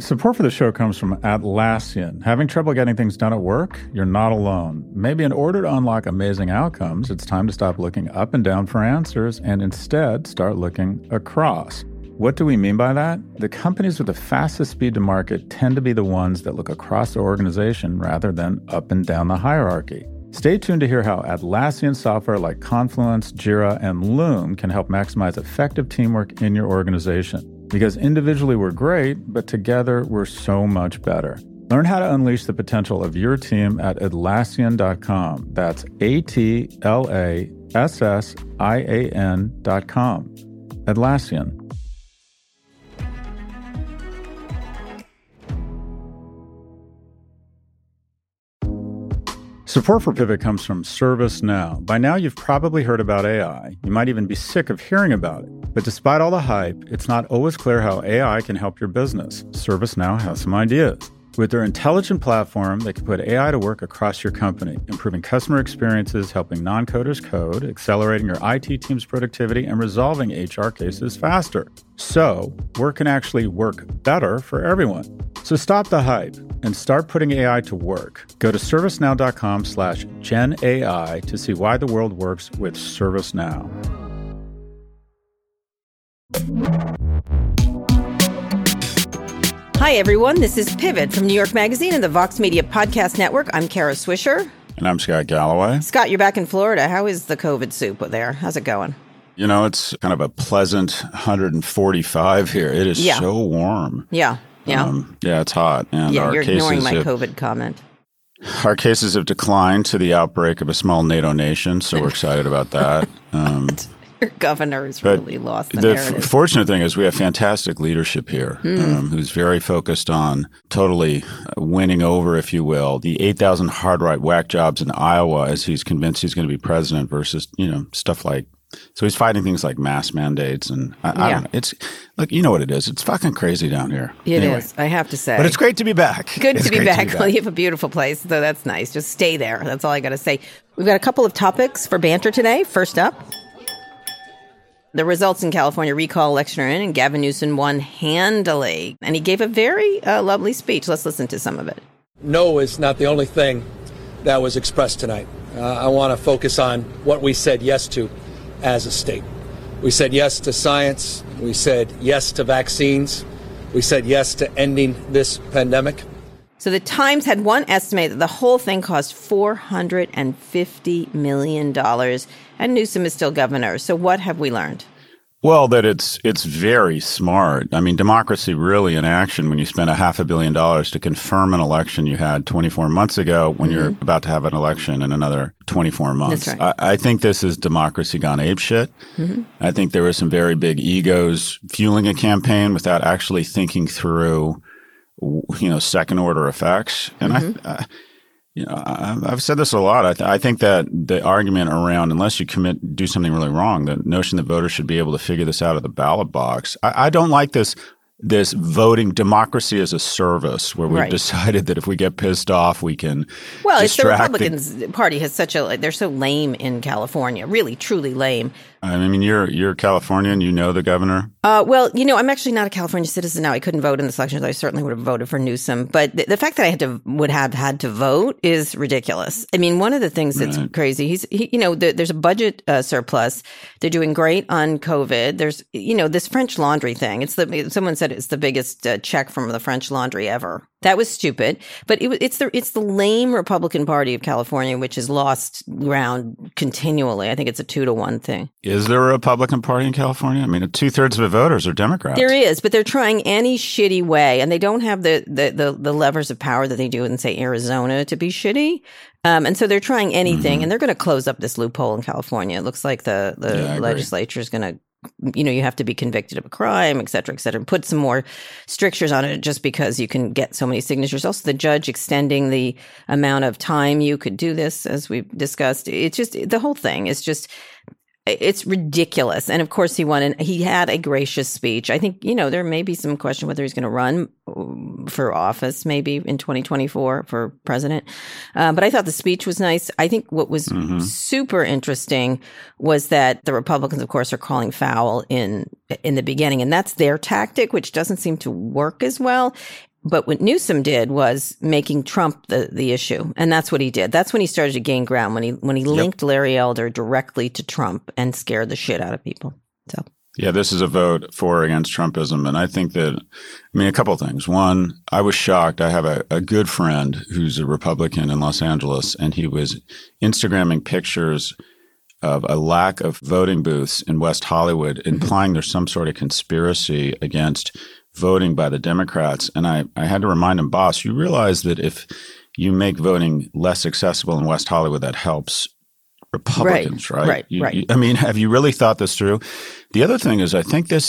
Support for the show comes from Atlassian. Having trouble getting things done at work? You're not alone. Maybe in order to unlock amazing outcomes, it's time to stop looking up and down for answers and instead start looking across. What do we mean by that? The companies with the fastest speed to market tend to be the ones that look across the organization rather than up and down the hierarchy. Stay tuned to hear how Atlassian software like Confluence, Jira, and Loom can help maximize effective teamwork in your organization. Because individually we're great, but together we're so much better. Learn how to unleash the potential of your team at Atlassian.com. That's Atlassian.com. Atlassian. Support for Pivot comes from ServiceNow. By now, you've probably heard about AI. You might even be sick of hearing about it. But despite all the hype, it's not always clear how AI can help your business. ServiceNow has some ideas. With their intelligent platform, they can put AI to work across your company, improving customer experiences, helping non-coders code, accelerating your IT team's productivity, and resolving HR cases faster. So, work can actually work better for everyone. So stop the hype and start putting AI to work. Go to servicenow.com/GenAI to see why the world works with ServiceNow. Hi, everyone. This is Pivot from New York Magazine and the Vox Media Podcast Network. I'm Kara Swisher. And I'm Scott Galloway. Scott, you're back in Florida. How is the COVID soup there? How's it going? You know, it's kind of a pleasant 145 here. It is so warm. Yeah. It's hot. And yeah, our you're ignoring my cases COVID comment. Our cases have declined to the outbreak of a small NATO nation, so we're excited about that. Your governor has really lost the narrative. Fortunate thing is we have fantastic leadership here who's very focused on totally winning over, if you will, the 8,000 hard right whack jobs in Iowa as he's convinced he's going to be president versus, stuff like. So he's fighting things like mask mandates and I don't know. It's look, you know what it is. It's fucking crazy down here. It is, I have to say. But it's great to be back. Good to be back. Well, you have a beautiful place, so that's nice. Just stay there. That's all I got to say. We've got a couple of topics for banter today. First up, the results in California recall election are in, and Gavin Newsom won handily. And he gave a very lovely speech. Let's listen to some of it. No is not the only thing that was expressed tonight. I want to focus on what we said yes to as a state. We said yes to science. We said yes to vaccines. We said yes to ending this pandemic. So the Times had one estimate that the whole thing cost $450 million, and Newsom is still governor. So what have we learned? Well, that it's very smart. I mean, democracy really in action when you spend $500 million to confirm an election you had 24 months ago when you're about to have an election in another 24 months. That's right. I think this is democracy gone apeshit. I think there were some very big egos fueling a campaign without actually thinking through, second order effects. And I've said this a lot. I think that the argument around unless you do something really wrong, the notion that voters should be able to figure this out of the ballot box. I don't like this voting democracy as a service where we've decided that if we get pissed off, we can it's the Republicans Party has they're so lame in California, really, truly lame. I mean, you're Californian, the governor? I'm actually not a California citizen now. I couldn't vote in this election, so I certainly would have voted for Newsom. But the fact that I would have had to vote is ridiculous. I mean, one of the things that's crazy, there's a budget surplus. They're doing great on COVID. There's, this French Laundry thing. Someone said it's the biggest check from the French Laundry ever. That was stupid. But it's the lame Republican Party of California, which has lost ground continually. I think it's a 2-1 thing. Is there a Republican Party in California? I mean, 2/3 of the voters are Democrats. There is, but they're trying any shitty way, and they don't have the levers of power that they do in, say, Arizona to be shitty. And so they're trying anything, and they're going to close up this loophole in California. It looks like the legislature is going to, you have to be convicted of a crime, et cetera, and put some more strictures on it just because you can get so many signatures. Also, the judge extending the amount of time you could do this, as we've discussed. It's just, the whole thing is just, it's ridiculous. And of course he won, and he had a gracious speech. I think, there may be some question whether he's going to run for office maybe in 2024 for president. But I thought the speech was nice. I think what was super interesting was that the Republicans, of course, are calling foul in the beginning, and that's their tactic, which doesn't seem to work as well. But what Newsom did was making Trump the issue. And that's what he did. That's when he started to gain ground, when he linked Larry Elder directly to Trump and scared the shit out of people. So. Yeah, this is a vote for or against Trumpism. And I think that, a couple of things. One, I was shocked. I have a good friend who's a Republican in Los Angeles, and he was Instagramming pictures of a lack of voting booths in West Hollywood, implying there's some sort of conspiracy against voting by the Democrats. And I had to remind him, boss, you realize that if you make voting less accessible in West Hollywood, that helps Republicans, right? Right. Have you really thought this through? The other thing is,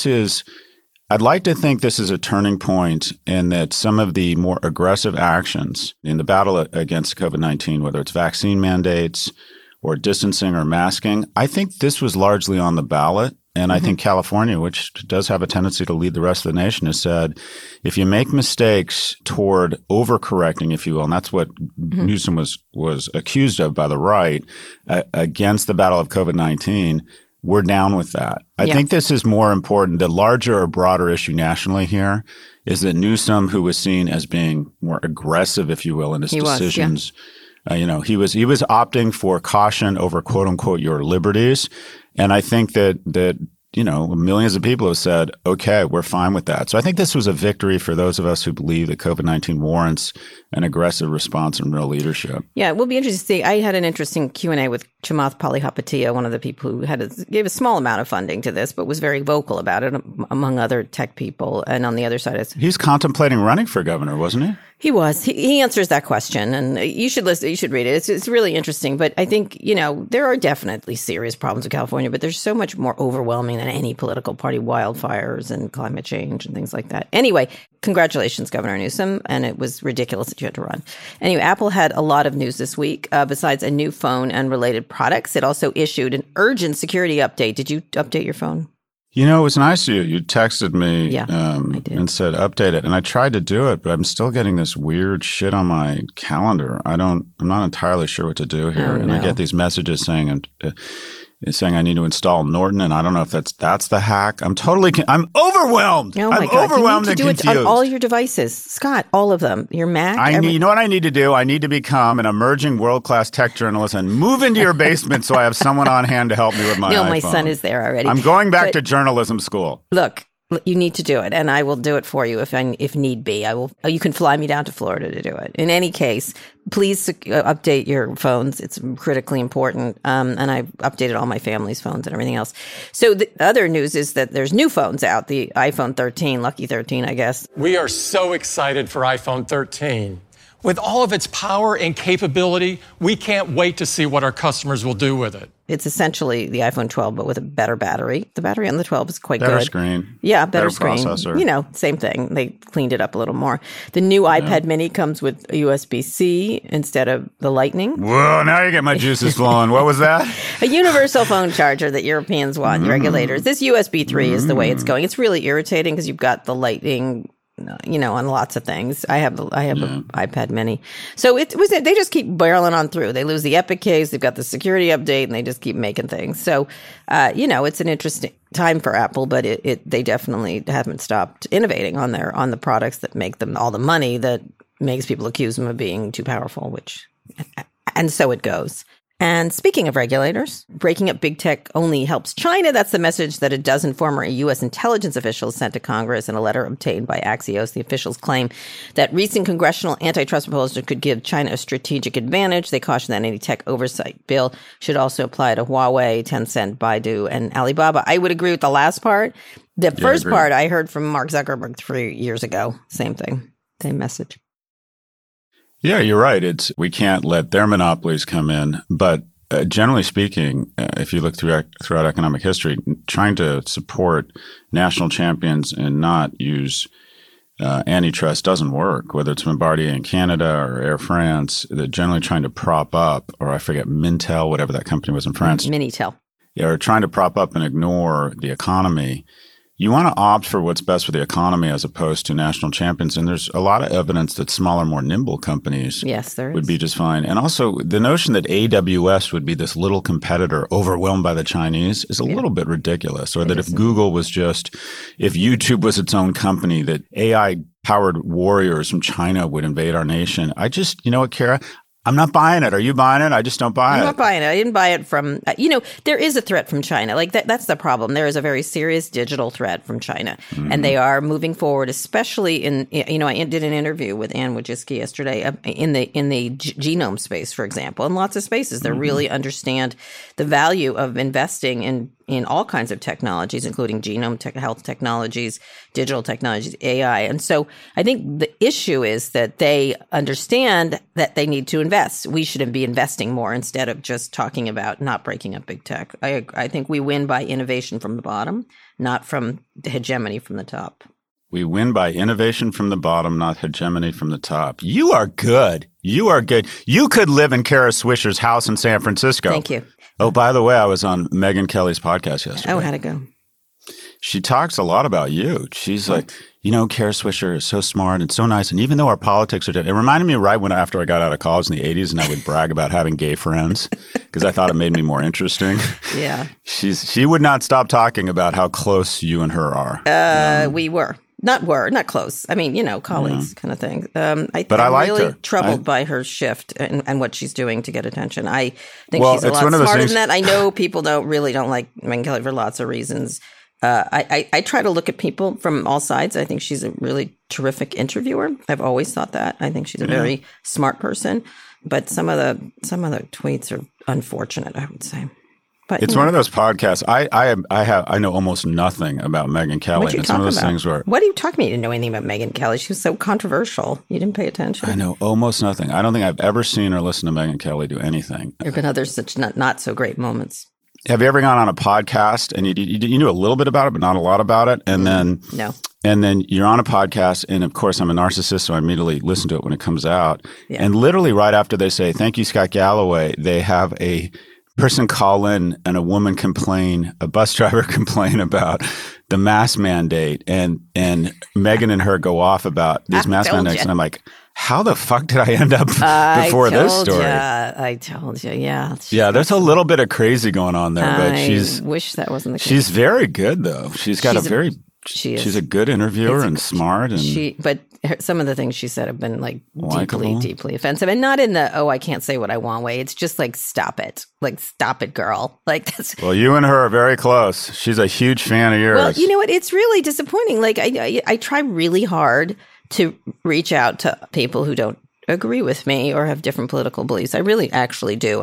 I'd like to think this is a turning point and that some of the more aggressive actions in the battle against COVID-19, whether it's vaccine mandates or distancing or masking, I think this was largely on the ballot. And I think California, which does have a tendency to lead the rest of the nation, has said, if you make mistakes toward overcorrecting, if you will, and that's what Newsom was accused of by the right against the battle of COVID-19, we're down with that. I think this is more important. The larger or broader issue nationally here is that Newsom, who was seen as being more aggressive, if you will, in his decisions, he was opting for caution over quote unquote your liberties. And I think that millions of people have said, okay, we're fine with that. So I think this was a victory for those of us who believe that COVID-19 warrants an aggressive response and real leadership. Yeah, it will be interesting to see. I had an interesting Q&A with Chamath Palihapitiya, one of the people who gave a small amount of funding to this, but was very vocal about it, among other tech people. And on the other side he's contemplating running for governor, wasn't he? He was. He answers that question, and you should listen. You should read it. It's really interesting. But I think, there are definitely serious problems with California, but there's so much more overwhelming than any political party, wildfires and climate change and things like that. Anyway, congratulations, Governor Newsom. And it was ridiculous that you had to run. Anyway, Apple had a lot of news this week. Besides a new phone and related products, it also issued an urgent security update. Did you update your phone? It was nice of you. You texted me and said update it. And I tried to do it, but I'm still getting this weird shit on my calendar. I'm not entirely sure what to do here. I get these messages saying I need to install Norton, and I don't know if that's the hack. I'm overwhelmed. Oh my God. Overwhelmed you need to and do confused. It on all your devices, Scott, all of them. Your Mac. You know what I need to do? I need to become an emerging world-class tech journalist and move into your basement so I have someone on hand to help me with my iPhone. My son is there already. I'm going back to journalism school. Look. You need to do it, and I will do it for you if need be. I will. You can fly me down to Florida to do it. In any case, please update your phones. It's critically important. And I've updated all my family's phones and everything else. So the other news is that there's new phones out, the iPhone 13, Lucky 13, I guess. We are so excited for iPhone 13. With all of its power and capability, we can't wait to see what our customers will do with it. It's essentially the iPhone 12, but with a better battery. The battery on the 12 is quite better good. Screen. Yeah, better screen. Processor. Same thing. They cleaned it up a little more. The new iPad mini comes with a USB-C instead of the Lightning. Whoa, now you get my juices flowing. What was that? A universal phone charger that Europeans want, regulators. This USB 3 is the way it's going. It's really irritating because you've got the Lightning, on lots of things. I have an iPad mini. So they just keep barreling on through. They lose the Epic case. They've got the security update, and they just keep making things. So, it's an interesting time for Apple, but they definitely haven't stopped innovating on the products that make them all the money that makes people accuse them of being too powerful, and so it goes. And speaking of regulators, breaking up big tech only helps China. That's the message that a dozen former U.S. intelligence officials sent to Congress in a letter obtained by Axios. The officials claim that recent congressional antitrust proposals could give China a strategic advantage. They caution that any tech oversight bill should also apply to Huawei, Tencent, Baidu, and Alibaba. I would agree with the last part. The first part I heard from Mark Zuckerberg 3 years ago. Same thing, same message. Yeah, you're right. We can't let their monopolies come in. But generally speaking, if you look throughout economic history, trying to support national champions and not use antitrust doesn't work, whether it's Bombardier in Canada or Air France. They're generally trying to prop up, or I forget, Mintel, whatever that company was in France. Minitel. Yeah, or trying to prop up and ignore the economy. You want to opt for what's best for the economy as opposed to national champions. And there's a lot of evidence that smaller, more nimble companies would be just fine. And also the notion that AWS would be this little competitor overwhelmed by the Chinese is a little bit ridiculous. Or that if Google was if YouTube was its own company, that AI powered warriors from China would invade our nation. I just, you know what, Kara? I'm not buying it. Are you buying it? I just don't buy it. I'm not buying it. I didn't buy it from, there is a threat from China. Like that's the problem. There is a very serious digital threat from China. And they are moving forward, especially in, I did an interview with Anne Wojcicki yesterday in the genome space, for example, and lots of spaces that really understand the value of investing in all kinds of technologies, including genome health technologies, digital technologies, AI. And so I think the issue is that they understand that they need to invest. We should be investing more instead of just talking about not breaking up big tech. I think we win by innovation from the bottom, not from the hegemony from the top. We win by innovation from the bottom, not hegemony from the top. You are good. You are good. You could live in Kara Swisher's house in San Francisco. Thank you. Oh, by the way, I was on Megyn Kelly's podcast yesterday. Oh, how'd it go? She talks a lot about you. She's like, Kara Swisher is so smart and so nice. And even though our politics are different, it reminded me right after I got out of college in the 80s and I would brag about having gay friends because I thought it made me more interesting. Yeah. She would not stop talking about how close you and her are. We were. Not close. I mean, colleagues kind of thing. I'm really troubled by her shift and what she's doing to get attention. I think she's a lot smarter than that. I know people don't like Megyn Kelly for lots of reasons. I try to look at people from all sides. I think she's a really terrific interviewer. I've always thought that. I think she's a very smart person. But some of the tweets are unfortunate, I would say. But it's one of those podcasts. I know almost nothing about Megyn Kelly. What are you talking about? What are you talking about? You didn't know anything about Megyn Kelly. She was so controversial. You didn't pay attention. I know almost nothing. I don't think I've ever seen or listened to Megyn Kelly do anything. There have been other such not so great moments. Have you ever gone on a podcast and you knew a little bit about it, but not a lot about it? And then no. And then you're on a podcast, and of course I'm a narcissist, so I immediately listen to it when it comes out. Yeah. And literally right after they say, "Thank you, Scott Galloway," they have a person call in and a bus driver complain about the mask mandate, and Megyn and her go off about these mask mandates, and I'm like, how the fuck did I end up before this story? I told you, yeah. Yeah, there's a little bit of crazy going on there, but I wish that wasn't the case. She's very good, though. She's a good interviewer and smart. But some of the things she said have been like deeply offensive, and not in the I can't say what I want way. It's just like stop it, girl. Like that's. Well, you and her are very close. She's a huge fan of yours. Well, you know what? It's really disappointing. Like I try really hard to reach out to people who don't agree with me or have different political beliefs. I really actually do.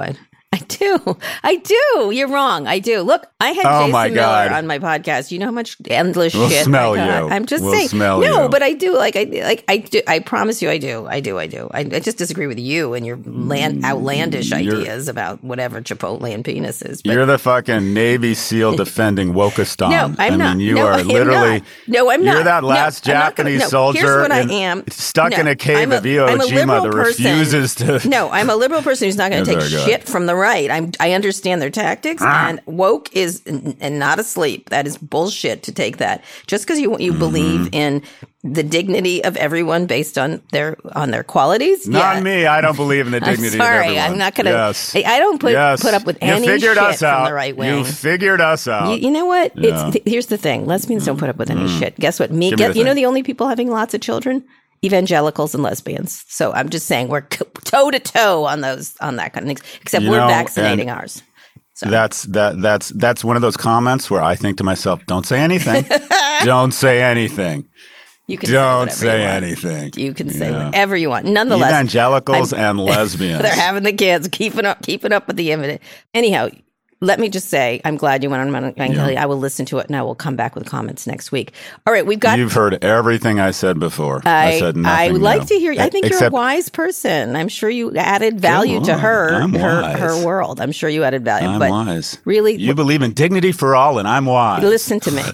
I do. You're wrong. I do. Look, I had Jason Miller on my podcast. You know how much endless shit smell I got? You. I'm just we'll saying. Smell no, you. but I do. I do. I promise you, I do. I just disagree with you and your outlandish ideas about whatever Chipotle and penis is. But you're the fucking Navy SEAL defending Wokistan. No, I'm not. You are literally. No, I'm not. You're that last Japanese soldier. Here's what I am. Stuck in a cave of Iwo Jima that refuses to. No, I'm a liberal person who's not going to take shit from the right. I understand their tactics, and woke is and not asleep. That is bullshit to take that. Just because you believe in the dignity of everyone based on their qualities. Not me. I don't believe in the dignity of everyone. I'm not going to. Yes. I don't put up with any shit from the right wing. You figured us out. You know what? Yeah. Here's the thing. Lesbians don't put up with any shit. Guess what? The only people having lots of children? Evangelicals and lesbians. So I'm just saying we're toe to toe on that kind of things. Except we're vaccinating ours. So. That's one of those comments where I think to myself, "Don't say anything. Don't say anything. You can don't say anything. You can say whatever you want. Nonetheless, evangelicals and lesbians. They're having the kids, keeping up with the image. Anyhow. Let me just say, I'm glad you went on Megyn Kelly. I will listen to it, and I will come back with comments next week. All right, You've heard everything I said before. I said nothing. I would like to hear. I think you're a wise person. I'm sure you added value to her world. I'm sure you added value. I'm wise. Really, you believe in dignity for all, and I'm wise. Listen to me.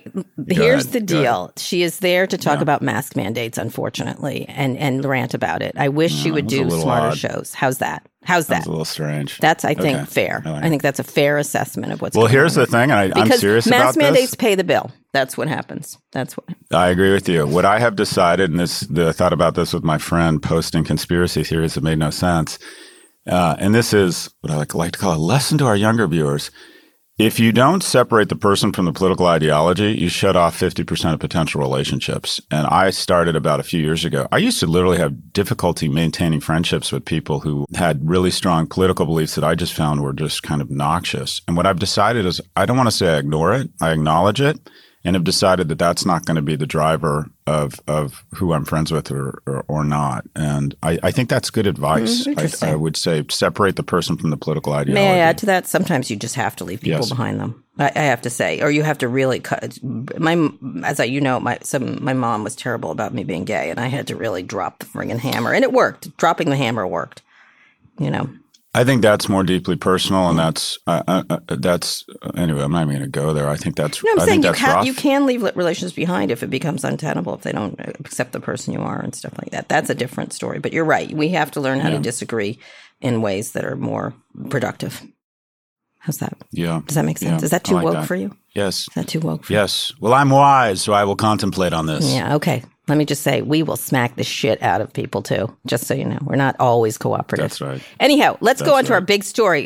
Here's the deal. She is there to talk about mask mandates, unfortunately, and rant about it. I wish she would do smarter shows. How's that? How's that? That's a little strange. That's, I think, fair. I think that's a fair assessment of what's going on. Well, here's the thing, and I'm serious about this. Mask mandates pay the bill. That's what happens. That's what. I agree with you. What I have decided, and I thought about this with my friend posting conspiracy theories that made no sense, and this is what I like to call a lesson to our younger viewers. If you don't separate the person from the political ideology, you shut off 50% of potential relationships. And I started about a few years ago. I used to literally have difficulty maintaining friendships with people who had really strong political beliefs that I just found were just kind of noxious. And what I've decided is I don't want to say I ignore it. I acknowledge it. And have decided that that's not going to be the driver of who I'm friends with or not. And I think that's good advice. I would say separate the person from the political ideology. May I add to that? Sometimes you just have to leave people behind them. I have to say, or you have to really cut. My mom was terrible about me being gay, and I had to really drop the friggin' hammer, and it worked. Dropping the hammer worked. I think that's more deeply personal, and that's anyway. I'm not even going to go there. I think that's. No, I'm saying rough. You can leave relations behind if it becomes untenable, if they don't accept the person you are and stuff like that. That's a different story. But you're right. We have to learn how to disagree in ways that are more productive. How's that? Yeah. Does that make sense? Is that too woke for you? Yes. Is that too woke for you? Yes. Well, I'm wise, so I will contemplate on this. Yeah. Okay. Let me just say, we will smack the shit out of people, too, just so you know. We're not always cooperative. That's right. Anyhow, let's go on to our big story.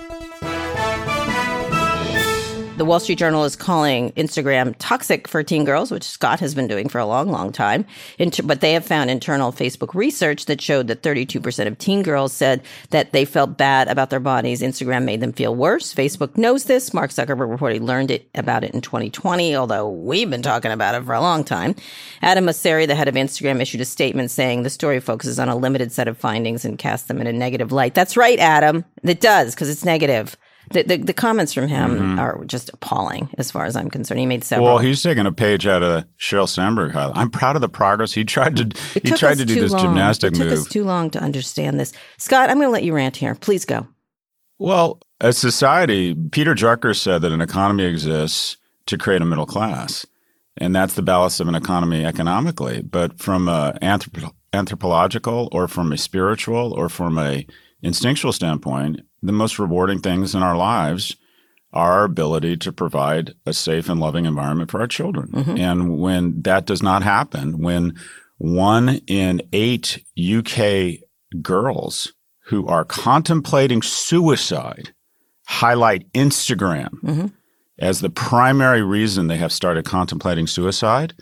The Wall Street Journal is calling Instagram toxic for teen girls, which Scott has been doing for a long, long time. But they have found internal Facebook research that showed that 32% of teen girls said that they felt bad about their bodies. Instagram made them feel worse. Facebook knows this. Mark Zuckerberg reportedly learned about it in 2020, although we've been talking about it for a long time. Adam Mosseri, the head of Instagram, issued a statement saying the story focuses on a limited set of findings and casts them in a negative light. That's right, Adam. It does, because it's negative. The comments from him are just appalling as far as I'm concerned. He made several. Well, he's taking a page out of Sheryl Sandberg. I'm proud of the progress. He tried to do this gymnastic move. It took us too long to understand this. Scott, I'm going to let you rant here. Please go. Well, as society, Peter Drucker said that an economy exists to create a middle class. And that's the ballast of an economy economically. But from an anthropological or from a spiritual or from a instinctual standpoint, the most rewarding things in our lives are our ability to provide a safe and loving environment for our children. Mm-hmm. And when that does not happen, when 1 in 8 UK girls who are contemplating suicide highlight Instagram as the primary reason they have started contemplating suicide,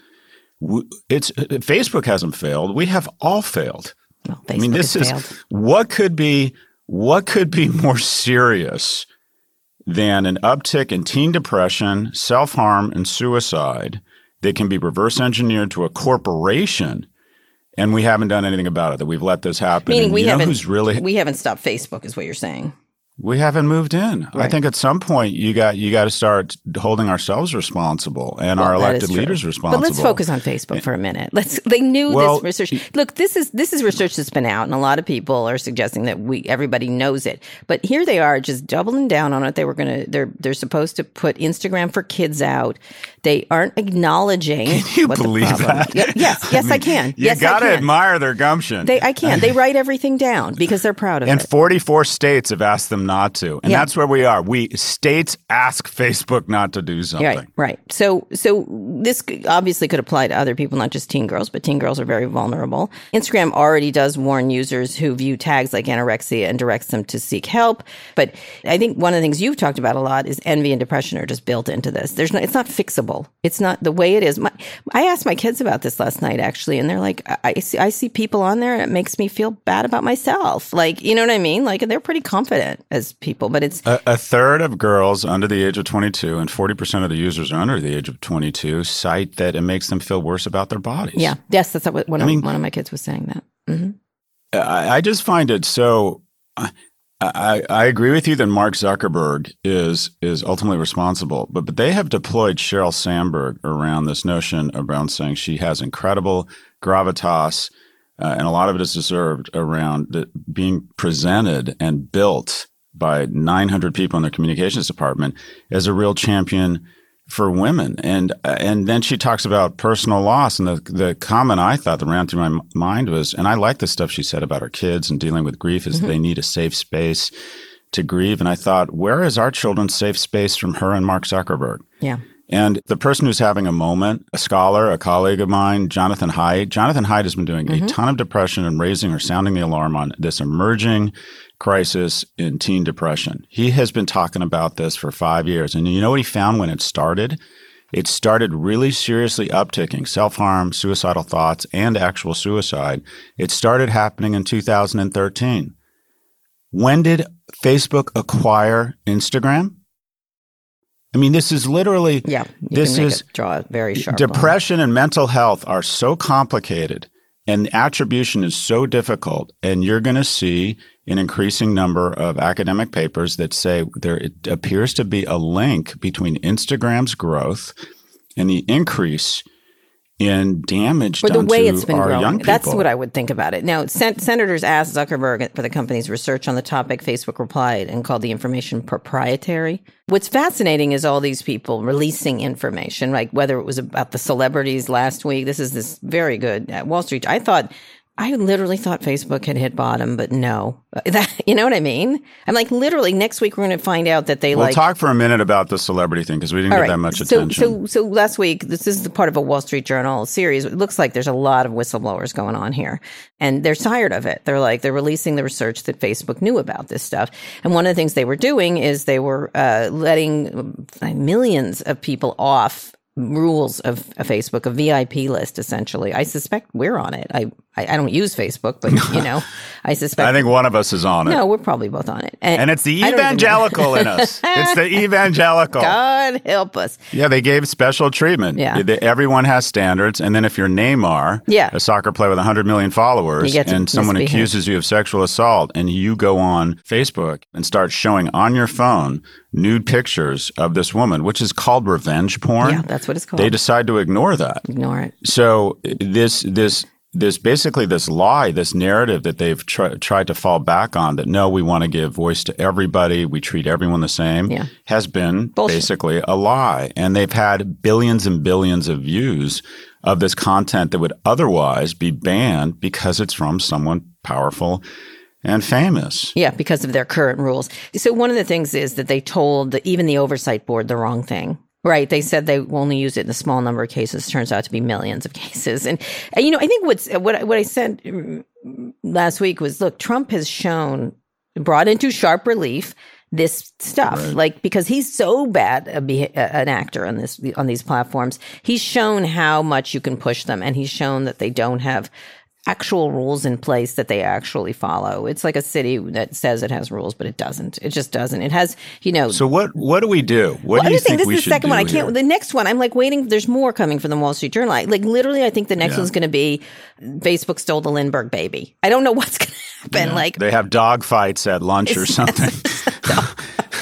Facebook hasn't failed. We have all failed. Well, Facebook has failed. What could be more serious than an uptick in teen depression, self-harm, and suicide that can be reverse engineered to a corporation, and we haven't done anything about it, that we've let this happen? Meaning we haven't stopped Facebook is what you're saying. We haven't moved in. Right. I think at some point you got to start holding ourselves responsible and our elected leaders responsible. But let's focus on Facebook for a minute. They knew this research. Look, this is research that's been out, and a lot of people are suggesting that everybody knows it. But here they are, just doubling down on it. They're supposed to put Instagram for kids out. They aren't acknowledging. Can you believe that? Yes, I can. You got to admire their gumption. I can. They write everything down because they're proud of it. And 44 states have asked them not to. And that's where we are. States ask Facebook not to do something. Right. So this obviously could apply to other people, not just teen girls, but teen girls are very vulnerable. Instagram already does warn users who view tags like anorexia and directs them to seek help. But I think one of the things you've talked about a lot is envy and depression are just built into this. It's not fixable. It's not the way it is. I asked my kids about this last night, actually, and they're like, I see people on there and it makes me feel bad about myself. Like, you know what I mean? Like, they're pretty confident as people, but it's a third of girls under the age of 22 and 40% of the users under the age of 22 cite that it makes them feel worse about their bodies. Yeah. Yes, that's what one of my kids was saying that. Mm-hmm. I just find it so. I agree with you that Mark Zuckerberg is ultimately responsible, but they have deployed Sheryl Sandberg around this notion around saying she has incredible gravitas, and a lot of it is deserved around being presented and built by 900 people in their communications department as a real champion for women. And then she talks about personal loss. And the comment I thought that ran through my mind was, and I like the stuff she said about her kids and dealing with grief, is they need a safe space to grieve. And I thought, where is our children's safe space from her and Mark Zuckerberg? Yeah. And the person who's having a moment, a scholar, a colleague of mine, Jonathan Haidt. Jonathan Haidt has been doing a ton of depression and raising or sounding the alarm on this emerging crisis in teen depression. He has been talking about this for 5 years. And you know what he found when it started? It started really seriously upticking self-harm, suicidal thoughts, and actual suicide. It started happening in 2013. When did Facebook acquire Instagram? I mean, this is literally, draw a very sharp depression and mental health are so complicated and the attribution is so difficult. And you're going to see an increasing number of academic papers that say it appears to be a link between Instagram's growth and the increase in damage done to our young people. That's what I would think about it. Now, senators asked Zuckerberg for the company's research on the topic. Facebook replied and called the information proprietary. What's fascinating is all these people releasing information, like whether it was about the celebrities last week. This is this very good at Wall Street. I literally thought Facebook had hit bottom, but no. You know what I mean? I'm like, literally, next week we're going to find out that We'll talk for a minute about the celebrity thing because we didn't get that much attention. So last week, this is the part of a Wall Street Journal series. It looks like there's a lot of whistleblowers going on here. And they're tired of it. They're releasing the research that Facebook knew about this stuff. And one of the things they were doing is they were letting millions of people off rules of Facebook, a VIP list, essentially. I suspect we're on it. I don't use Facebook, but, I suspect. I think one of us is on it. No, we're probably both on it. And it's the evangelical in us. It's the evangelical. God help us. Yeah, they gave special treatment. Yeah. Everyone has standards. And then if you're Neymar, a soccer player with 100 million followers, and someone accuses you of sexual assault, and you go on Facebook and start showing on your phone nude pictures of this woman, which is called revenge porn. Yeah, that's what it's called. They decide to ignore that. Ignore it. So this basically this lie, this narrative that they've tried to fall back on that, no, we want to give voice to everybody, we treat everyone the same, has been basically a lie. And they've had billions and billions of views of this content that would otherwise be banned because it's from someone powerful and famous. Yeah, because of their current rules. So one of the things is that they told even the oversight board the wrong thing. Right. They said they only use it in a small number of cases. Turns out to be millions of cases. And I think what I said last week was, look, Trump has brought into sharp relief this stuff, because he's so bad an actor on these platforms. He's shown how much you can push them, and he's shown that they don't have actual rules in place that they actually follow. It's like a city that says it has rules, but it doesn't. It just doesn't. It has, So what do we do? What do you think we should do? This is the second one. The next one, I'm like waiting. There's more coming from the Wall Street Journal. Literally, I think the next one's going to be Facebook stole the Lindbergh baby. I don't know what's going to happen. Yeah. They have dog fights at lunch or something. Oh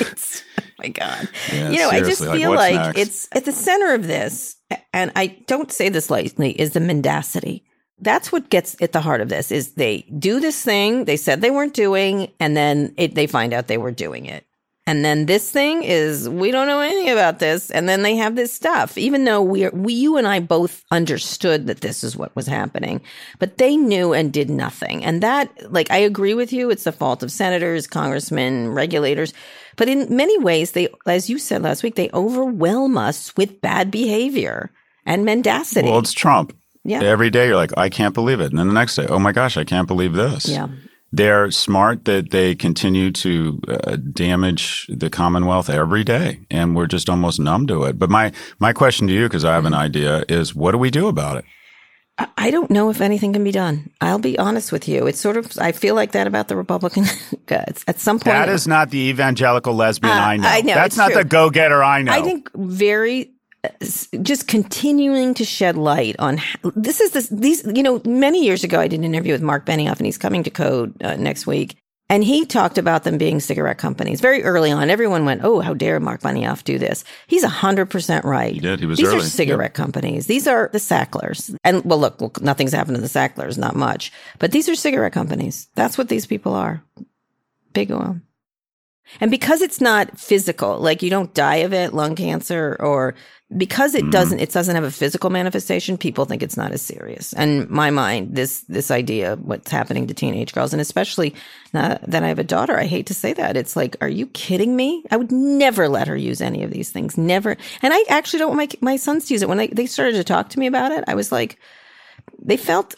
my God. Yeah, I just feel like next? It's at the center of this, and I don't say this lightly, is the mendacity. That's what gets at the heart of this, is they do this thing they said they weren't doing, and then they find out they were doing it. And then this thing is, we don't know anything about this. And then they have this stuff, even though you and I both understood that this is what was happening, but they knew and did nothing. And that, I agree with you. It's the fault of senators, congressmen, regulators. But in many ways, they, as you said last week, they overwhelm us with bad behavior and mendacity. Well, it's Trump. Yeah. Every day you're like, I can't believe it. And then the next day, oh my gosh, I can't believe this. Yeah. They're smart that they continue to damage the Commonwealth every day. And we're just almost numb to it. But my question to you, because I have an idea, is what do we do about it? I don't know if anything can be done. I'll be honest with you. It's sort of, I feel like that about the Republican guys. At some point. That is not the evangelical lesbian I know. I know. That's not the go-getter I know. I think just continuing to shed light on these, many years ago, I did an interview with Mark Benioff, and he's coming to Code next week. And he talked about them being cigarette companies very early on. Everyone went, oh, how dare Mark Benioff do this? He's 100% right. He did. He was These early. Are cigarette companies. These are the Sacklers. And look, nothing's happened to the Sacklers, not much. But these are cigarette companies. That's what these people are. Big oil. And because it's not physical, like you don't die of it, lung cancer, or because it doesn't have a physical manifestation, people think it's not as serious. And in my mind, this idea of what's happening to teenage girls, and especially now that I have a daughter, I hate to say that. It's like, are you kidding me? I would never let her use any of these things. Never. And I actually don't want my sons to use it. When they started to talk to me about it, I was like, they felt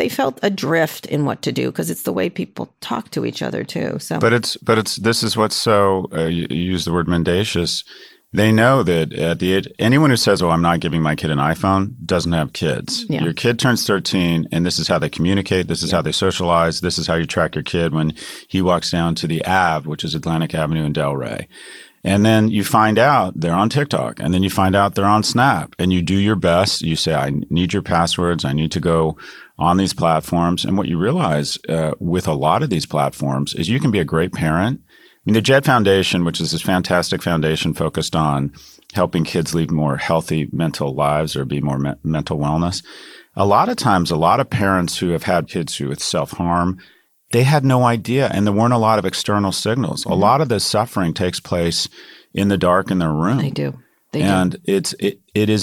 adrift in what to do, because it's the way people talk to each other too. So, but this is what's so you use the word mendacious. They know that at the age, anyone who says, "Oh, I'm not giving my kid an iPhone," doesn't have kids. Yeah. Your kid turns 13, and this is how they communicate. This is how they socialize. This is how you track your kid when he walks down to the Ave, which is Atlantic Avenue in Delray. And then you find out they're on TikTok, and then you find out they're on Snap, and you do your best. You say, I need your passwords. I need to go on these platforms. And what you realize with a lot of these platforms is you can be a great parent. I mean, the JED Foundation, which is this fantastic foundation focused on helping kids lead more healthy mental lives or be more mental wellness. A lot of times, a lot of parents who have had kids who with self-harm, they had no idea, and there weren't a lot of external signals. A lot of this suffering takes place in the dark in their room. They do. It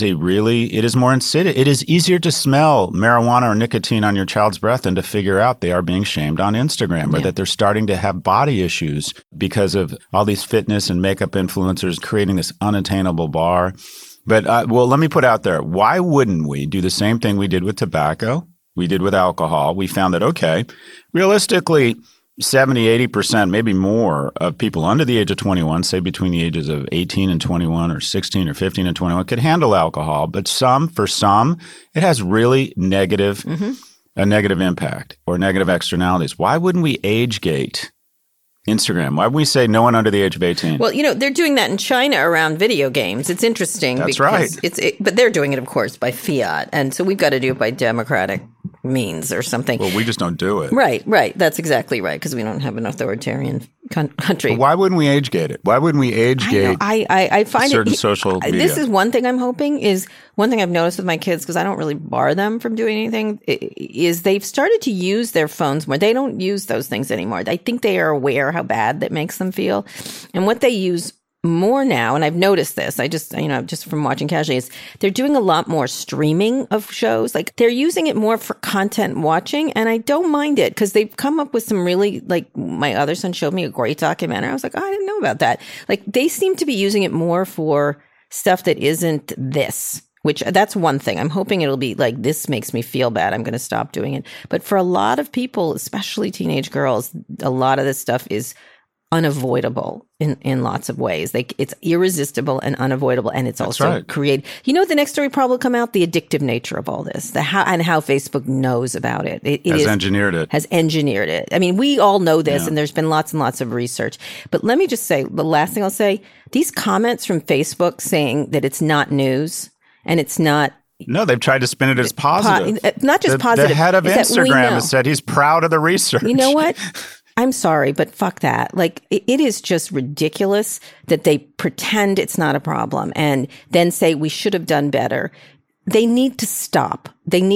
is more insidious. It is easier to smell marijuana or nicotine on your child's breath than to figure out they are being shamed on Instagram, or that they're starting to have body issues because of all these fitness and makeup influencers creating this unattainable bar. But let me put out there, why wouldn't we do the same thing we did with tobacco? We did with alcohol. We found that, okay, realistically, 70, 80%, maybe more of people under the age of 21, say between the ages of 18 and 21 or 16 or 15 and 21, could handle alcohol. But for some, it has really negative, a negative impact or negative externalities. Why wouldn't we age gate Instagram? Why would we say no one under the age of 18? Well, they're doing that in China around video games. It's interesting. That's right. But they're doing it, of course, by fiat. And so we've got to do it by democratic means or something. Well, we just don't do it. Right. That's exactly right, because we don't have an authoritarian country. But why wouldn't we age gate it? Why wouldn't we age gate I find certain social media? This is one thing I'm hoping is one thing I've noticed with my kids, because I don't really bar them from doing anything, is they've started to use their phones more. They don't use those things anymore. I think they are aware how bad that makes them feel. And what they use more now, and I've noticed this, just from watching casually, is they're doing a lot more streaming of shows. Like, they're using it more for content watching, and I don't mind it, because they've come up with some really, like, my other son showed me a great documentary. I was like, oh, I didn't know about that. Like, they seem to be using it more for stuff that isn't this, which that's one thing. I'm hoping it'll be like, this makes me feel bad, I'm going to stop doing it. But for a lot of people, especially teenage girls, a lot of this stuff is unavoidable in lots of ways. Like, it's irresistible and unavoidable, and it's also created. The next story probably will come out, the addictive nature of all this, how Facebook knows about it. It has engineered it. I mean, we all know this, and there's been lots and lots of research. But let me just say, the last thing I'll say, these comments from Facebook saying that it's not news and it's not. No, they've tried to spin it as positive. Not just positive. The head of Instagram has said he's proud of the research. You know what? I'm sorry, but fuck that. Like, it is just ridiculous that they pretend it's not a problem and then say we should have done better. They need to stop. And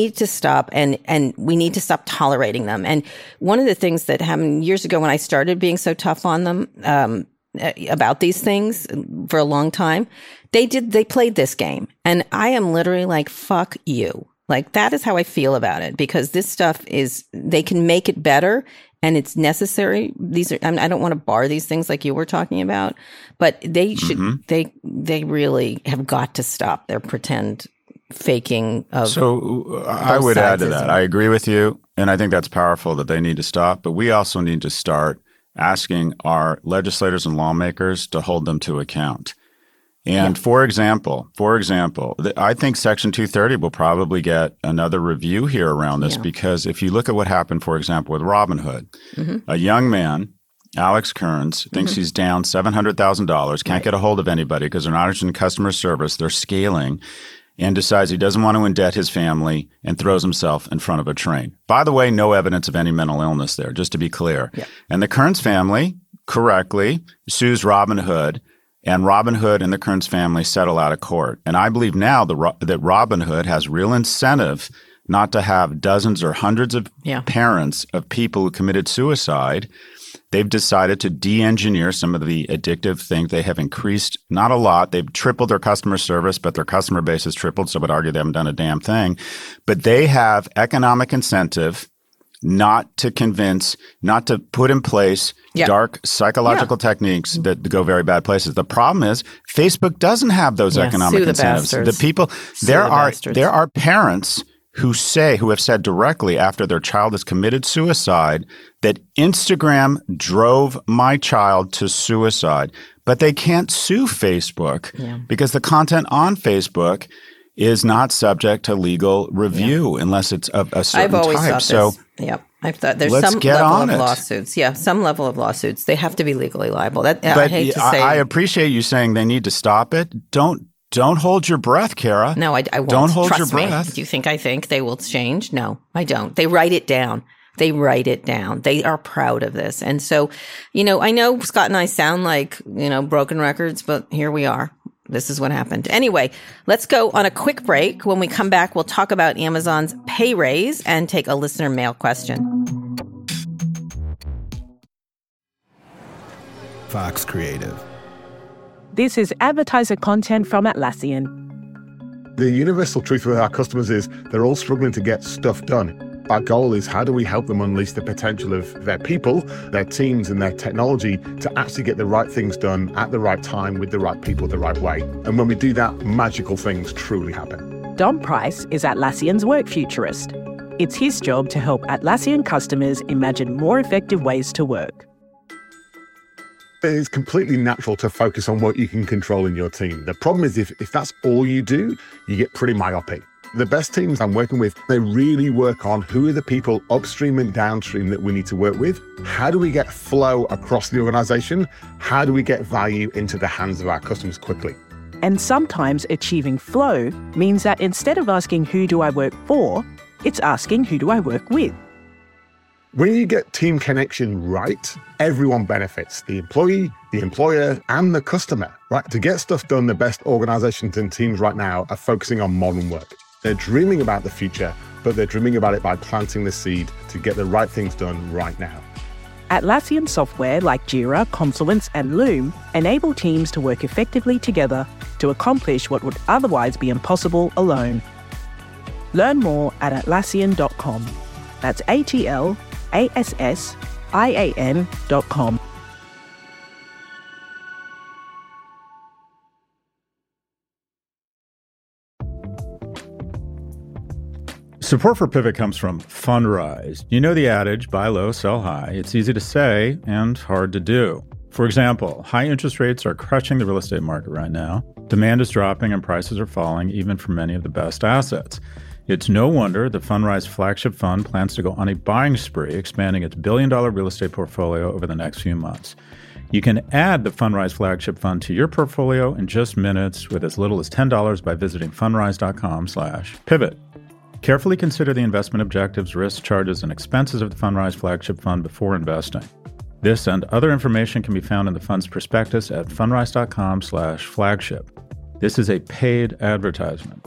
we need to stop tolerating them. And one of the things that happened years ago when I started being so tough on them, about these things for a long time, they played this game. And I am literally like, fuck you. Like, that is how I feel about it, because this stuff they can make it better. And it's necessary. I don't want to bar these things like you were talking about, but they should, they really have got to stop their pretend faking of. So I would add to that. I agree with you. And I think that's powerful that they need to stop, but we also need to start asking our legislators and lawmakers to hold them to account. And for example, I think Section 230 will probably get another review here around this, because if you look at what happened, for example, with Robinhood, a young man, Alex Kearns, thinks he's down $700,000, can't get a hold of anybody because they're not interested in customer service, they're scaling, and decides he doesn't want to indebt his family and throws himself in front of a train. By the way, no evidence of any mental illness there, just to be clear. Yeah. And the Kearns family correctly sues Robinhood. And Robinhood and the Kearns family settle out of court. And I believe now that Robinhood has real incentive not to have dozens or hundreds of parents of people who committed suicide they've decided to de-engineer some of the addictive things. They have increased, not a lot. They've tripled their customer service, but their customer base has tripled. So I would argue they haven't done a damn thing. But they have economic incentive not to put in place dark psychological techniques that go very bad places. The problem is Facebook doesn't have those economic incentives. The people, there are parents who have said directly after their child has committed suicide that Instagram drove my child to suicide, but they can't sue Facebook because the content on Facebook is not subject to legal review unless it's of a certain type. I've always thought this. Yep. I've thought there's some level of lawsuits. Yeah, some level of lawsuits. They have to be legally liable. I hate to say. I appreciate you saying they need to stop it. Don't hold your breath, Kara. No, I won't. Don't hold Trust your breath. Me. Do you think I think they will change? No, I don't. They write it down. They are proud of this. And so, I know Scott and I sound like, broken records, but here we are. This is what happened. Anyway, let's go on a quick break. When we come back, we'll talk about Amazon's pay raise and take a listener mail question. Fox Creative. This is advertiser content from Atlassian. The universal truth with our customers is they're all struggling to get stuff done. Our goal is how do we help them unleash the potential of their people, their teams, and their technology to actually get the right things done at the right time with the right people the right way. And when we do that, magical things truly happen. Dom Price is Atlassian's work futurist. It's his job to help Atlassian customers imagine more effective ways to work. It's completely natural to focus on what you can control in your team. The problem is if that's all you do, you get pretty myopic. The best teams I'm working with, they really work on who are the people upstream and downstream that we need to work with. How do we get flow across the organization? How do we get value into the hands of our customers quickly? And sometimes achieving flow means that instead of asking who do I work for, it's asking who do I work with. When you get team connection right, everyone benefits. The employee, the employer, and the customer, right? To get stuff done, the best organizations and teams right now are focusing on modern work. They're dreaming about the future, but they're dreaming about it by planting the seed to get the right things done right now. Atlassian software like Jira, Confluence, and Loom enable teams to work effectively together to accomplish what would otherwise be impossible alone. Learn more at Atlassian.com. That's ATLASSIAN.com. Support for Pivot comes from Fundrise. You know the adage, buy low, sell high. It's easy to say and hard to do. For example, high interest rates are crushing the real estate market right now. Demand is dropping and prices are falling, even for many of the best assets. It's no wonder the Fundrise flagship fund plans to go on a buying spree, expanding its billion-dollar real estate portfolio over the next few months. You can add the Fundrise flagship fund to your portfolio in just minutes with as little as $10 by visiting fundrise.com/pivot. Carefully consider the investment objectives, risks, charges, and expenses of the Fundrise flagship fund before investing. This and other information can be found in the fund's prospectus at fundrise.com/flagship. This is a paid advertisement.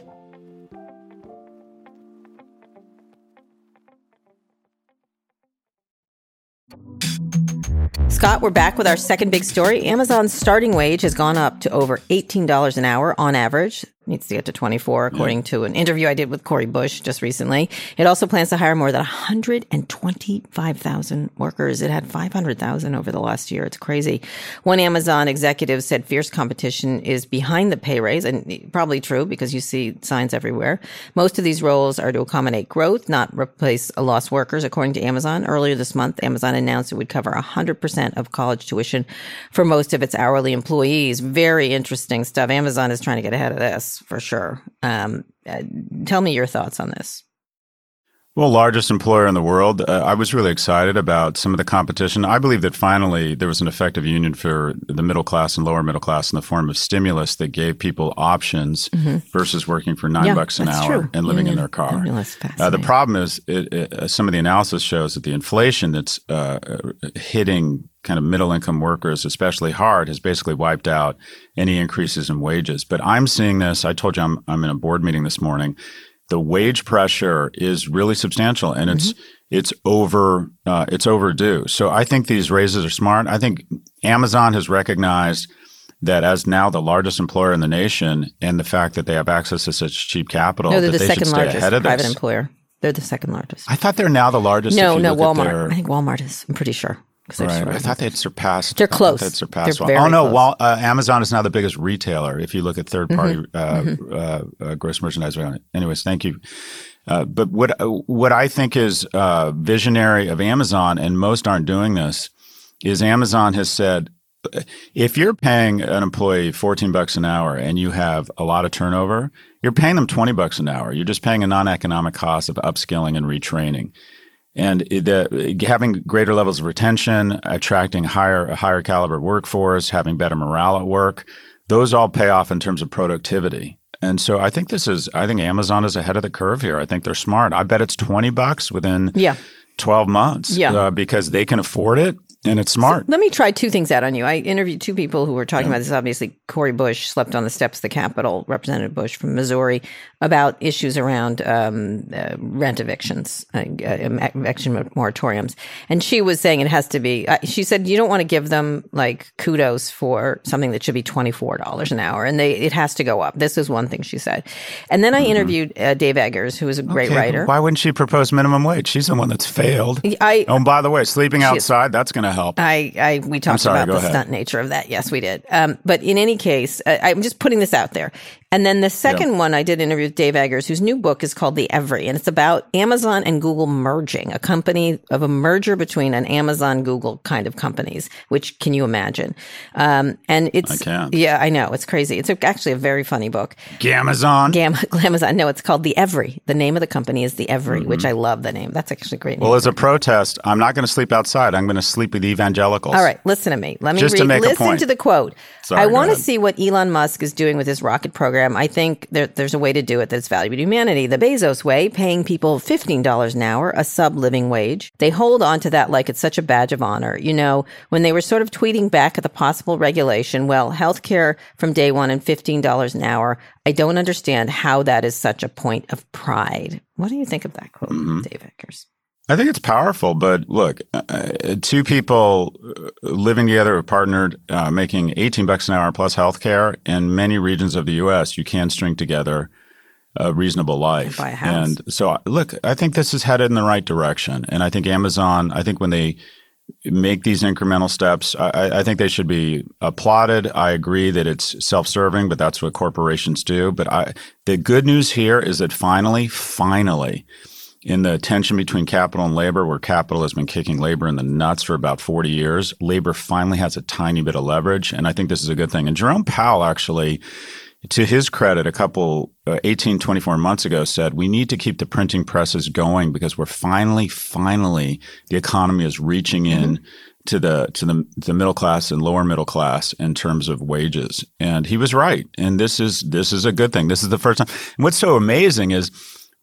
Scott, we're back with our second big story. Amazon's starting wage has gone up to over $18 an hour on average. Needs to get to 24, according to an interview I did with Corey Bush just recently. It also plans to hire more than 125,000 workers. It had 500,000 over the last year. It's crazy. One Amazon executive said fierce competition is behind the pay raise, and probably true because you see signs everywhere. Most of these roles are to accommodate growth, not replace lost workers, according to Amazon. Earlier this month, Amazon announced it would cover 100% of college tuition for most of its hourly employees. Very interesting stuff. Amazon is trying to get ahead of this. For sure. Tell me your thoughts on this. Well, largest employer in the world. I was really excited about some of the competition. I believe that finally there was an effective union for the middle class and lower middle class in the form of stimulus that gave people options versus working for $9 an hour and living in their car. The problem is some of the analysis shows that the inflation that's hitting kind of middle-income workers especially hard has basically wiped out any increases in wages. But I'm seeing this. I told you I'm in a board meeting this morning. the wage pressure is really substantial, and it's overdue. So I think these raises are smart. I think Amazon has recognized that as now the largest employer in the nation, and the fact that they have access to such cheap capital, No, they're that the they should second stay largest ahead of private this. employer. They're the second largest. I thought they're now the largest. No, if you look at Walmart. I think Walmart is. I'm pretty sure. Right. I thought they'd surpassed. They're close. They'd surpassed. They're very close. Amazon is now the biggest retailer if you look at third-party gross merchandise value. Anyways, thank you. But what I think is visionary of Amazon, and most aren't doing this, is Amazon has said, if you're paying an employee $14 an hour and you have a lot of turnover, you're paying them $20 an hour. You're just paying a non-economic cost of upskilling and retraining. And having greater levels of retention, attracting a higher caliber workforce, having better morale at work, those all pay off in terms of productivity. And so I think Amazon is ahead of the curve here. I think they're smart. I bet it's $20 within 12 months because they can afford it. And it's smart. So let me try two things out on you. I interviewed two people who were talking about this. Obviously, Cori Bush slept on the steps of the Capitol, Representative Bush from Missouri, about issues around rent evictions, eviction moratoriums. And she was saying it has to be, she said, you don't want to give them like kudos for something that should be $24 an hour. And it has to go up. This is one thing she said. And then I interviewed Dave Eggers, who is a great writer. Why wouldn't she propose minimum wage? She's the one that's failed. And by the way, sleeping outside, that's going to help. We talked about the stunt nature of that. Yes, we did. But in any case, I'm just putting this out there. And then the second one, I did interview with Dave Eggers, whose new book is called The Every, and it's about Amazon and Google merging, a merger between an Amazon Google kind of companies, which can you imagine? And it's, I can. Yeah, I know. It's crazy. It's actually a very funny book. Gamazon? Gamazon. No, it's called The Every. The name of the company is The Every, which I love the name. That's actually a great name. Well, as a protest, I'm not going to sleep outside. I'm going to sleep with evangelicals. All right, listen to me. Let me listen to the quote. Sorry, I want to see what Elon Musk is doing with his rocket program. I think there's a way to do it that's valuable to humanity. The Bezos way, paying people $15 an hour, a sub-living wage. They hold on to that like it's such a badge of honor. You know, when they were sort of tweeting back at the possible regulation, well, healthcare from day one and $15 an hour, I don't understand how that is such a point of pride. What do you think of that quote, Dave Eggers? I think it's powerful, but look, two people living together or partnered, making $18 an hour plus healthcare in many regions of the U.S., you can string together a reasonable life. Buy a house. And so, look, I think this is headed in the right direction. And I think Amazon, when they make these incremental steps, I think they should be applauded. I agree that it's self-serving, but that's what corporations do. But the good news here is that finally, in the tension between capital and labor, where capital has been kicking labor in the nuts for about 40 years, labor finally has a tiny bit of leverage. And I think this is a good thing. And Jerome Powell actually, to his credit, 24 months ago said, we need to keep the printing presses going because we're finally, the economy is reaching in to the middle class and lower middle class in terms of wages. And he was right. And this is a good thing. This is the first time. And what's so amazing is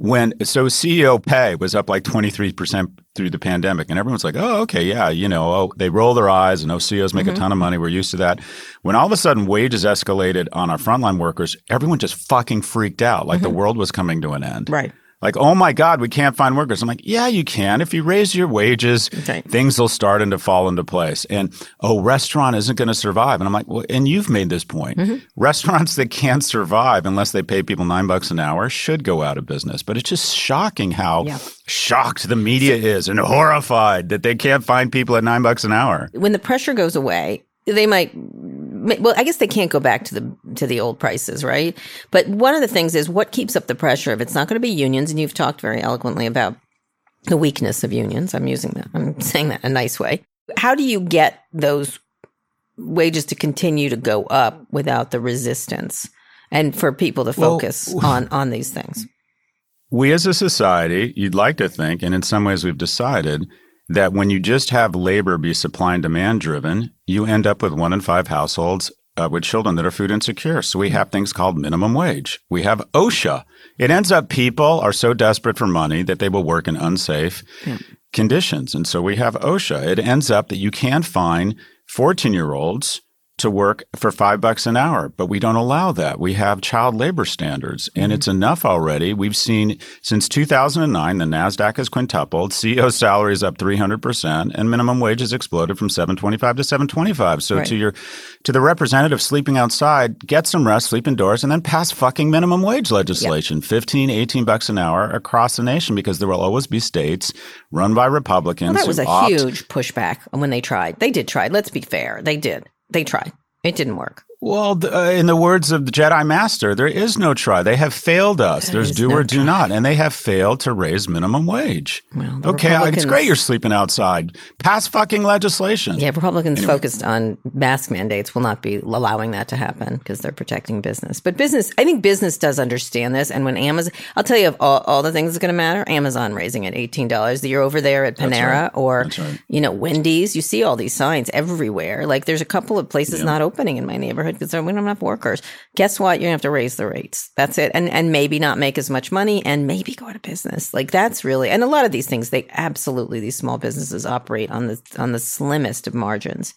CEO pay was up like 23% through the pandemic, and everyone's like, oh, okay, yeah, they roll their eyes and CEOs make a ton of money. We're used to that. When all of a sudden wages escalated on our frontline workers, everyone just fucking freaked out like the world was coming to an end. Right. Like, oh my God, we can't find workers. I'm like, yeah, you can. If you raise your wages, things will start to fall into place. And, restaurant isn't going to survive. And I'm like, well, and you've made this point. Restaurants that can't survive unless they pay people $9 an hour should go out of business. But it's just shocking how shocked the media is and horrified that they can't find people at $9 an hour. When the pressure goes away, they might. Well, I guess they can't go back to the old prices, right? But one of the things is what keeps up the pressure. If it's not going to be unions, and you've talked very eloquently about the weakness of unions. I'm saying that in a nice way. How do you get those wages to continue to go up without the resistance, and for people to focus on these things? We as a society, you'd like to think, and in some ways we've decided, that when you just have labor be supply and demand driven, you end up with 1 in 5 households with children that are food insecure. So we have things called minimum wage. We have OSHA. It ends up people are so desperate for money that they will work in unsafe conditions. And so we have OSHA. It ends up that you can find 14-year-olds to work for $5 an hour, but we don't allow that. We have child labor standards, and it's enough already. We've seen since 2009, the NASDAQ has quintupled, CEO salary is up 300%, and minimum wage has exploded from $7.25 to $7.25. So to the representative sleeping outside, get some rest, sleep indoors, and then pass fucking minimum wage legislation, $15, $18 an hour across the nation, because there will always be states run by Republicans. Well, that was a huge pushback when they tried. They did try. Let's be fair. They did. They tried. It didn't work. Well, in the words of the Jedi Master, there is no try. They have failed us. There's do or do not. And they have failed to raise minimum wage. Well, okay, it's great you're sleeping outside. Pass fucking legislation. Yeah, Republicans focused on mask mandates will not be allowing that to happen because they're protecting business. But I think business does understand this. And when Amazon, I'll tell you of all the things that's going to matter, Amazon raising it $18. You're over there at Panera or, Wendy's. You see all these signs everywhere. Like there's a couple of places not opening in my neighborhood because we don't have enough workers. Guess what? You're going to have to raise the rates. That's it. And maybe not make as much money and maybe go out of business. Like that's really, and a lot of these things, these small businesses operate on the slimmest of margins.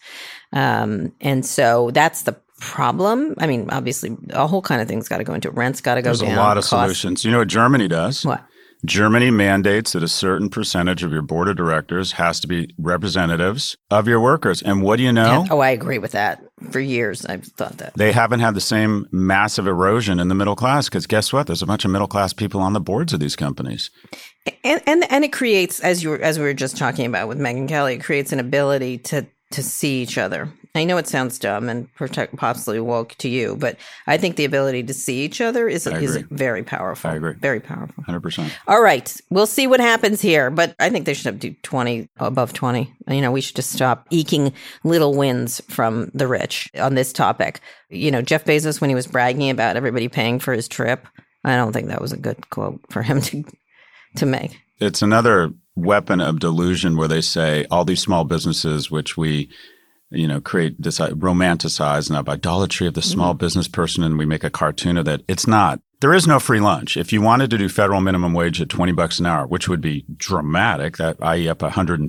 And so that's the problem. I mean, obviously a whole kind of thing's got to go into it. Rent's got to go down. There's a lot of solutions. You know what Germany does? What? Germany mandates that a certain percentage of your board of directors has to be representatives of your workers. And what do you know? Oh, I agree with that. For years, I've thought that. They haven't had the same massive erosion in the middle class because guess what? There's a bunch of middle class people on the boards of these companies. And it creates, as we were just talking about with Megyn Kelly, it creates an ability to see each other. I know it sounds dumb and possibly woke to you, but I think the ability to see each other is very powerful. I agree. Very powerful. 100%. All right. We'll see what happens here, but I think they should do 20, above 20. We should just stop eking little wins from the rich on this topic. Jeff Bezos, when he was bragging about everybody paying for his trip, I don't think that was a good quote for him to make. It's another weapon of delusion where they say all these small businesses, which we create this romanticize and idolatry of the small business person, and we make a cartoon of that. It's not. There is no free lunch. If you wanted to do federal minimum wage at $20 an hour, which would be dramatic, i.e. up 140%,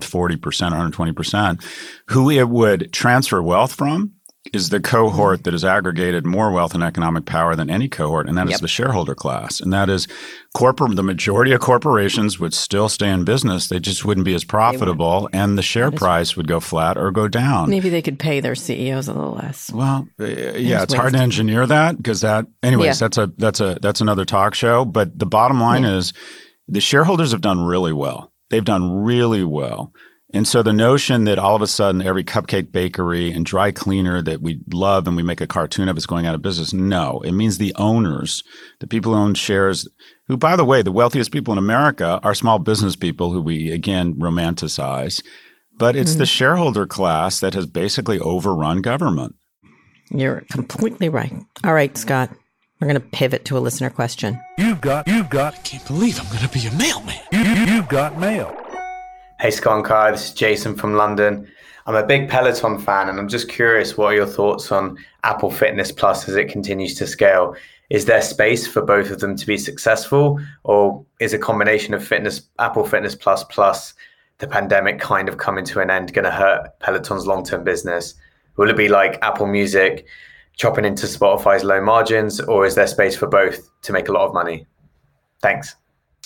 120%, who it would transfer wealth from is the cohort that has aggregated more wealth and economic power than any cohort, and that is the shareholder class. And that is the majority of corporations would still stay in business. They just wouldn't be as profitable, and the share price would go flat or go down. Maybe they could pay their CEOs a little less. Well, it's hard to engineer that because that's another talk show. But the bottom line is the shareholders have done really well. They've done really well. And so the notion that all of a sudden every cupcake bakery and dry cleaner that we love and we make a cartoon of is going out of business, no. It means the owners, the people who own shares, who, by the way, the wealthiest people in America are small business people who we, again, romanticize. But it's the shareholder class that has basically overrun government. You're completely right. All right, Scott. We're going to pivot to a listener question. You've got. I can't believe I'm going to be a mailman. You've got mail. Hey Scott and Kai, this is Jason from London. I'm a big Peloton fan and I'm just curious, what are your thoughts on Apple Fitness Plus as it continues to scale? Is there space for both of them to be successful, or is a combination of Apple Fitness Plus the pandemic kind of coming to an end going to hurt Peloton's long-term business? Will it be like Apple Music chopping into Spotify's low margins, or is there space for both to make a lot of money? Thanks.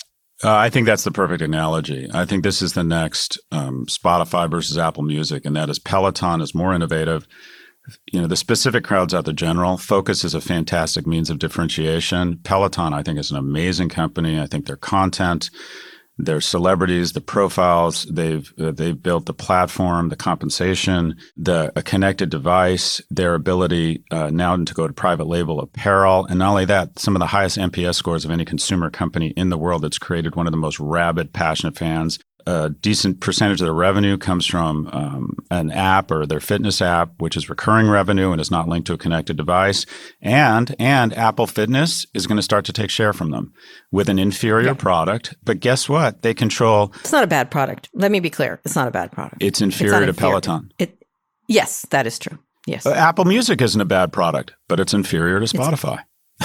I think that's the perfect analogy. I think this is the next Spotify versus Apple Music, and that is Peloton is more innovative. The specific crowd's out the general. Focus is a fantastic means of differentiation. Peloton, I think, is an amazing company. I think their content, their celebrities, the profiles, they've built the platform, the compensation, a connected device, their ability now to go to private label apparel. And not only that, some of the highest NPS scores of any consumer company in the world that's created one of the most rabid, passionate fans. A decent percentage of their revenue comes from an app or their fitness app, which is recurring revenue and is not linked to a connected device. And Apple Fitness is going to start to take share from them with an inferior product. But guess what? They control. It's not a bad product. Let me be clear. It's not a bad product. It's inferior to Peloton. Yes, that is true. Yes. Apple Music isn't a bad product, but it's inferior to Spotify.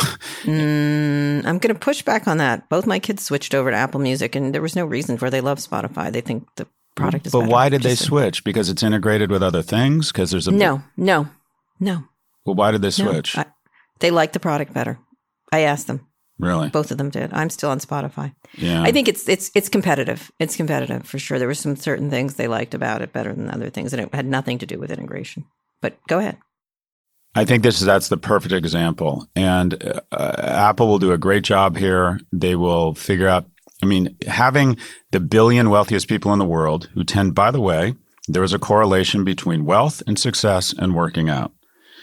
I'm going to push back on that. Both my kids switched over to Apple Music, and there was no reason for it. They love Spotify. They think the product is better. But why did they switch? Because it's integrated with other things? Because there's a No. No. Well, why did they switch? No, they like the product better. I asked them. Really? Both of them did. I'm still on Spotify. Yeah. I think it's competitive. It's competitive for sure. There were some certain things they liked about it better than other things, and it had nothing to do with integration. But go ahead. I think that's the perfect example. And Apple will do a great job here. They will figure out, having the billion wealthiest people in the world who tend, by the way, there is a correlation between wealth and success and working out.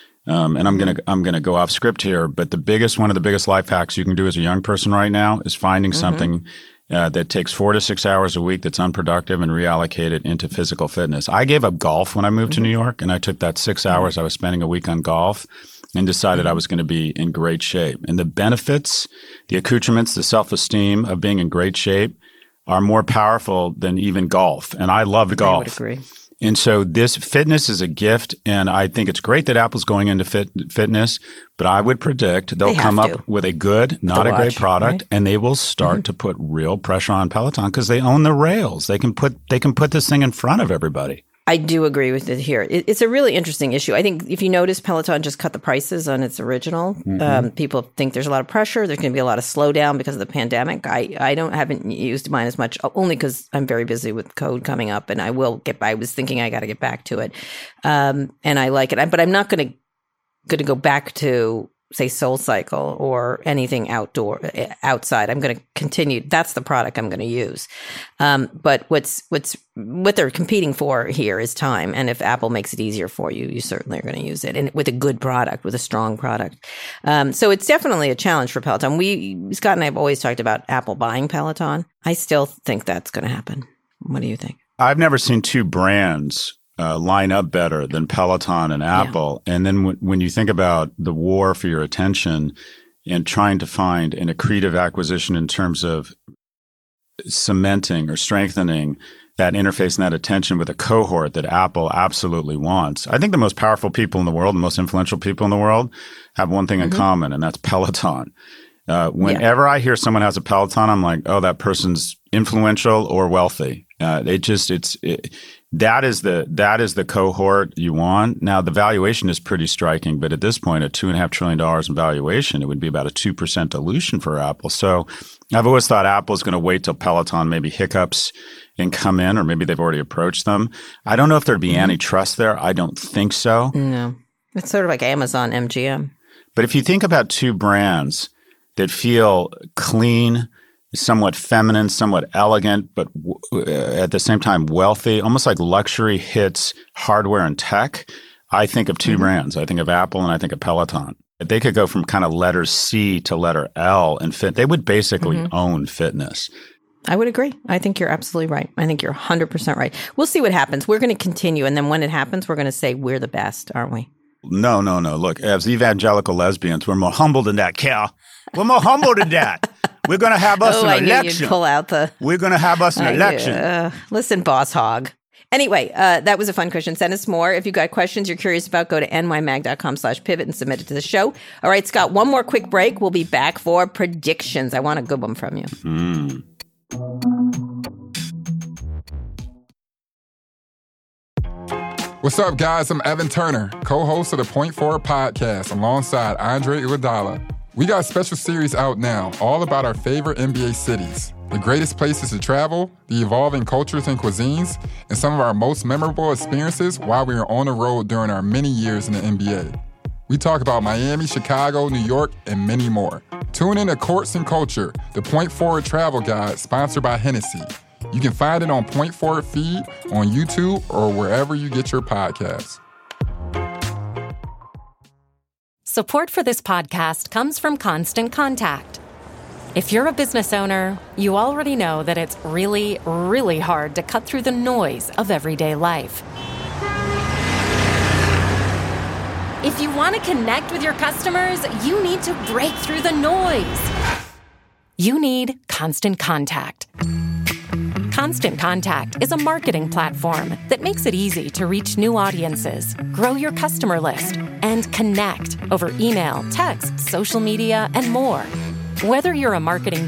And I'm gonna go off script here, but one of the biggest life hacks you can do as a young person right now is finding something that takes 4 to 6 hours a week that's unproductive and reallocate it into physical fitness. I gave up golf when I moved to New York, and I took that 6 hours I was spending a week on golf and decided I was going to be in great shape. And the benefits, the accoutrements, the self-esteem of being in great shape are more powerful than even golf. And I loved golf. I would agree. And so this fitness is a gift, and I think it's great that Apple's going into fitness, but I would predict they'll come up with a good, not a great product, right? And they will start to put real pressure on Peloton because they own the rails. They can put this thing in front of everybody. I do agree with it here. It's a really interesting issue. I think if you notice, Peloton just cut the prices on its original. People think there's a lot of pressure. There's going to be a lot of slowdown because of the pandemic. I haven't used mine as much, only because I'm very busy with code coming up, and I was thinking I got to get back to it, and I like it. But I'm not going to go back to, say, SoulCycle or anything outside. I'm going to continue. That's the product I'm going to use. But what they're competing for here is time. And if Apple makes it easier for you, you certainly are going to use it, and with a good product, with a strong product. So it's definitely a challenge for Peloton. Scott and I have always talked about Apple buying Peloton. I still think that's going to happen. What do you think? I've never seen two brands line up better than Peloton and Apple. Yeah. And then when you think about the war for your attention and trying to find an accretive acquisition in terms of cementing or strengthening that interface and that attention with a cohort that Apple absolutely wants. I think the most powerful people in the world, the most influential people in the world have one thing in common, and that's Peloton. Whenever I hear someone has a Peloton, I'm like, oh, that person's influential or wealthy. That is the cohort you want. Now, the valuation is pretty striking, but at this point, at $2.5 trillion in valuation, it would be about a 2% dilution for Apple. So I've always thought Apple's going to wait till Peloton maybe hiccups and come in, or maybe they've already approached them. I don't know if there'd be antitrust there. I don't think so. No. It's sort of like Amazon MGM. But if you think about two brands that feel clean, somewhat feminine, somewhat elegant, but at the same time wealthy, almost like luxury hits hardware and tech, I think of two brands. I think of Apple and I think of Peloton. They could go from kind of letter C to letter L and fit. They would basically own fitness. I would agree. I think you're absolutely right. I think you're 100% right. We'll see what happens. We're going to continue. And then when it happens, we're going to say we're the best, aren't we? No. Look, as evangelical lesbians, we're more humble than that, Cal. We're more humble than that. We're going to have us an election. Pull out the... We're going to have us an election. Listen, boss hog. Anyway, that was a fun question. Send us more. If you've got questions you're curious about, go to nymag.com/pivot and submit it to the show. All right, Scott, one more quick break. We'll be back for predictions. I want a good one from you. What's up, guys? I'm Evan Turner, co-host of the Point Forward podcast alongside Andre Iguodala. We got a special series out now, all about our favorite NBA cities, the greatest places to travel, the evolving cultures and cuisines, and some of our most memorable experiences while we were on the road during our many years in the NBA. We talk about Miami, Chicago, New York, and many more. Tune in to Courts and Culture, the Point Forward travel guide sponsored by Hennessy. You can find it on Point Forward feed, on YouTube, or wherever you get your podcasts. Support for this podcast comes from Constant Contact. If you're a business owner, you already know that it's really, really hard to cut through the noise of everyday life. If you want to connect with your customers, you need to break through the noise. You need Constant Contact. Constant Contact is a marketing platform that makes it easy to reach new audiences, grow your customer list, and connect over email, text, social media, and more. Whether you're a marketing